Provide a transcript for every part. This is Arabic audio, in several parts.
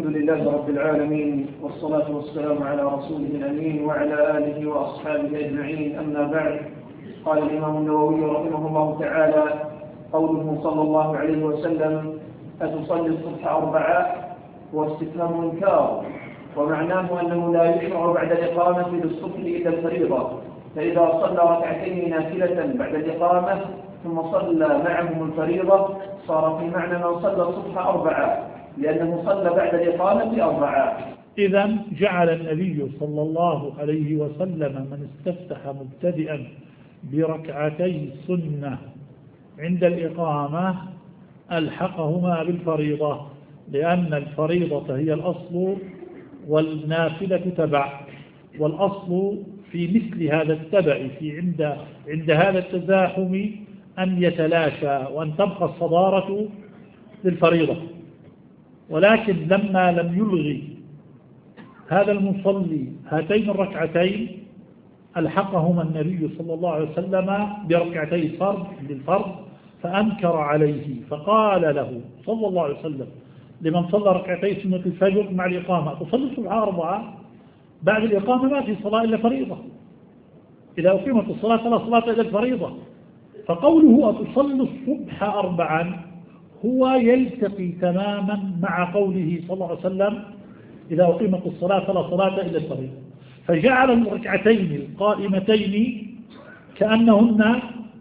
الحمد لله رب العالمين، والصلاة والسلام على رسوله الأمين وعلى آله وأصحابه أجمعين. أما بعد، قال الإمام النووي رحمه الله تعالى: قوله صلى الله عليه وسلم: أتصلي الصبح 4 واستفهام إنكار، ومعناه أنه لا يشرع بعد الإقامة للصبح إلا الفريضة، فإذا صلى ركعتين نافلة بعد الإقامة ثم صلى معهم الفريضة صار في معنى من صلى الصبح 4، لأنه صلى بعد الإقامة 4. إذن جعل النبي صلى الله عليه وسلم من استفتح مبتدئا بركعتي السنة عند الإقامة ألحقهما بالفريضة، لأن الفريضة هي الأصل والنافلة تبع، والأصل في مثل هذا التبع عند هذا التزاحم أن يتلاشى وأن تبقى الصدارة للفريضة. ولكن لما لم يلغي هذا المصلي هاتين الركعتين ألحقهما النبي صلى الله عليه وسلم بركعتي الفرض للفرض، فأنكر عليه فقال له صلى الله عليه وسلم لمن صلى ركعتي سنة الفجر مع الإقامة: تصلي الصبح 4، بعد الإقامة ما في صلاة إلا فريضة، إذا أقيمت الصلاة فلا صلاة إلا الفريضة. فقوله أتصلي الصبح 4 هو يلتقي تماما مع قوله صلى الله عليه وسلم: إذا أقيمت الصلاة فلا صلاة إلا الفريضة، فجعل الركعتين القائمتين كأنهن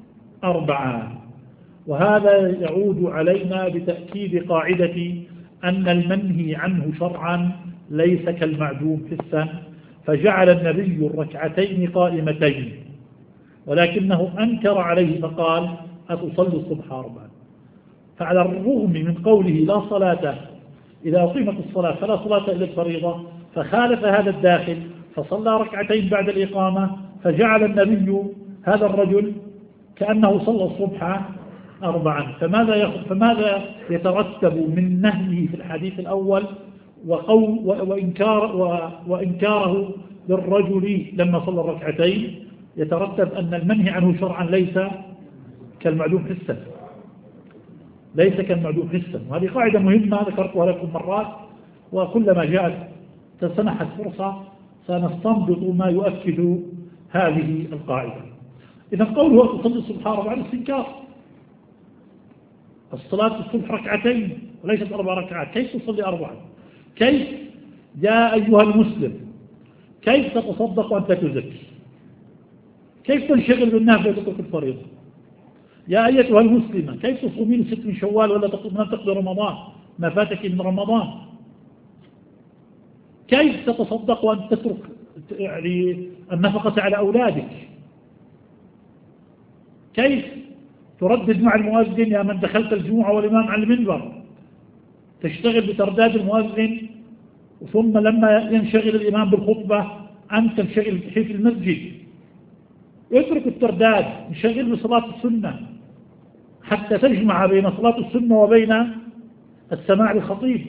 4. وهذا يعود علينا بتأكيد قاعدة أن المنهي عنه شرعا ليس كالمعدوم حسا، فجعل النبي الركعتين قائمتين، ولكنه أنكر عليه فقال: أتصلي الصبح 4. فعلى الرغم من قوله لا صلاة إذا أقيمت الصلاة فلا صلاة إلا الفريضة، فخالف هذا الداخل فصلى ركعتين بعد الإقامة، فجعل النبي هذا الرجل كأنه صلى الصبح 4. فماذا يترتب من نهيه في الحديث الأول وإنكاره للرجل لما صلى الركعتين؟ يترتب أن المنهي عنه شرعا ليس كالمعدوم حسا، ليس كالمعدوم حسا. وهذه قاعدة مهمة ذكرتها لكم مرات، وكلما جاءت تسنحت فرصة سنستنبط ما يؤكد هذه القاعدة. إذا قوله تصلي الصبح 4 استنكار. الصلاة الصبح ركعتين وليست 4 ركعات، كيف تصلي 4؟ كيف يا أيها المسلم؟ كيف تتصدق وأنت تزكي؟ كيف تنشغل بالنافلة وتترك الفريضة؟ يا أيتها المسلمة، كيف تصومين 6 من شوال ولا تقضي رمضان ما فاتك من رمضان؟ كيف تتصدق وأن تترك النفقة على أولادك؟ كيف تردد مع المؤذن يا من دخلت الجمعة والإمام على المنبر، تشتغل بترداد المؤذن، ثم لما ينشغل الإمام بالخطبة أنت تنشغل في المسجد؟ اترك الترداد، انشغل بصلاة السنة حتى تجمع بين صلاة السنة وبين السماع للخطيب.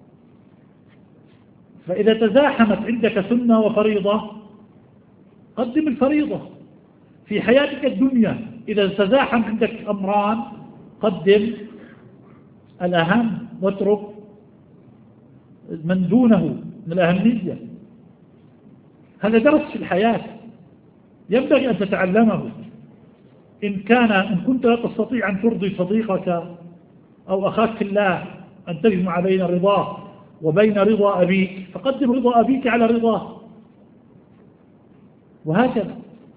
فإذا تزاحمت عندك سنة وفريضة قدم الفريضة. في حياتك الدنيا إذا تزاحم عندك أمران قدم الأهم واترك من دونه من الأهمية. هذا درس في الحياة ينبغي أن تتعلمه. إن كنت لا تستطيع أن ترضي صديقك أو أخاك في الله أن تجمع بين رضاه وبين رضا أبيك، فقدم رضا أبيك على رضاه، وهكذا.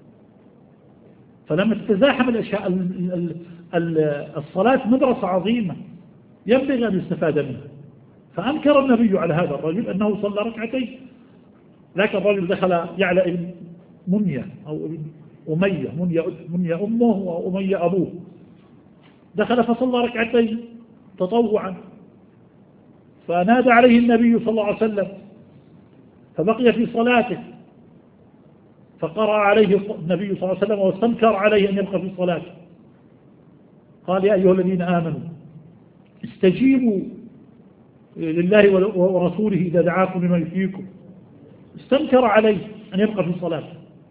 فلما تتزاحم الأشياء الصلاة مدرسة عظيمة ينبغي أن يستفاد منها. فأنكر النبي على هذا الرجل أنه صلى ركعتين، لكن الرجل دخل يعلى ابن منية أو ابن أمية، منية أمه وأمية أبوه، دخل فصلى ركعتين تطوعا، فنادى عليه النبي صلى الله عليه وسلم فبقي في صلاته، فقرأ عليه النبي صلى الله عليه وسلم واستنكر عليه أن يبقى في صلاته. قال: يا أيها الذين آمنوا استجيبوا لله ورسوله إذا دعاكم لما يحييكم. استنكر عليه أن يبقى في صلاته.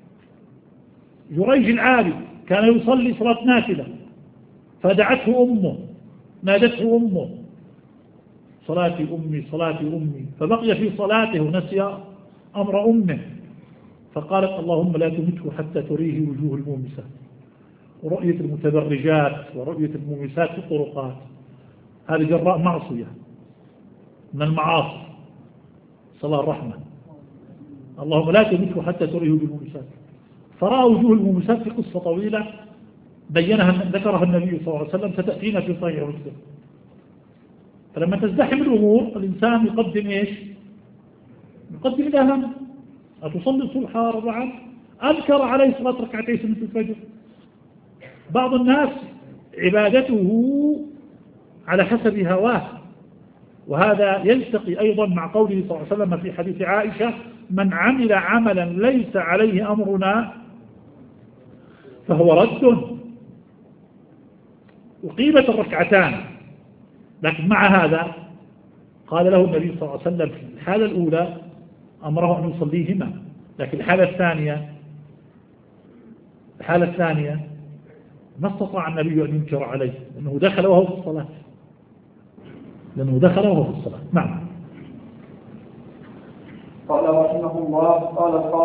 جريج العابد كان يصلي صلاة نافلة فدعته أمه، نادته أمه صلاتي أمي صلاتي أمي، فبقي في صلاته ونسي أمر أمه، فقالت اللهم لا تمته حتى تريه وجوه المومسات ورؤية المتبرجات ورؤية المومسات في الطرقات، هذه جراء معصية من المعاصي، صلاة الرحمة. اللهم لا تمته حتى تريه وجوه المومسات، فرأى وجوه المومسات في قصة طويلة ذكرها النبي صلى الله عليه وسلم ستأتينا في صحيح مسلم. فلما تزدحم الأمور الإنسان يقدم إيش؟ يقدم الأهم. أتصلي الصبح 4 أنكر عليه صلاة ركعتي سنة الفجر. بعض الناس عبادته على حسب هواه، وهذا يلتقي أيضا مع قوله صلى الله عليه وسلم في حديث عائشة من عمل عملا ليس عليه أمرنا فهو رد. وقيمة الركعتان، لكن مع هذا قال له النبي صلى الله عليه وسلم في الحالة الأولى أمره أن يصليهما، لكن الحالة الثانية ما استطاع النبي أن ينكر عليه لأنه دخل وهو في الصلاة. نعم. قال رحمه الله قال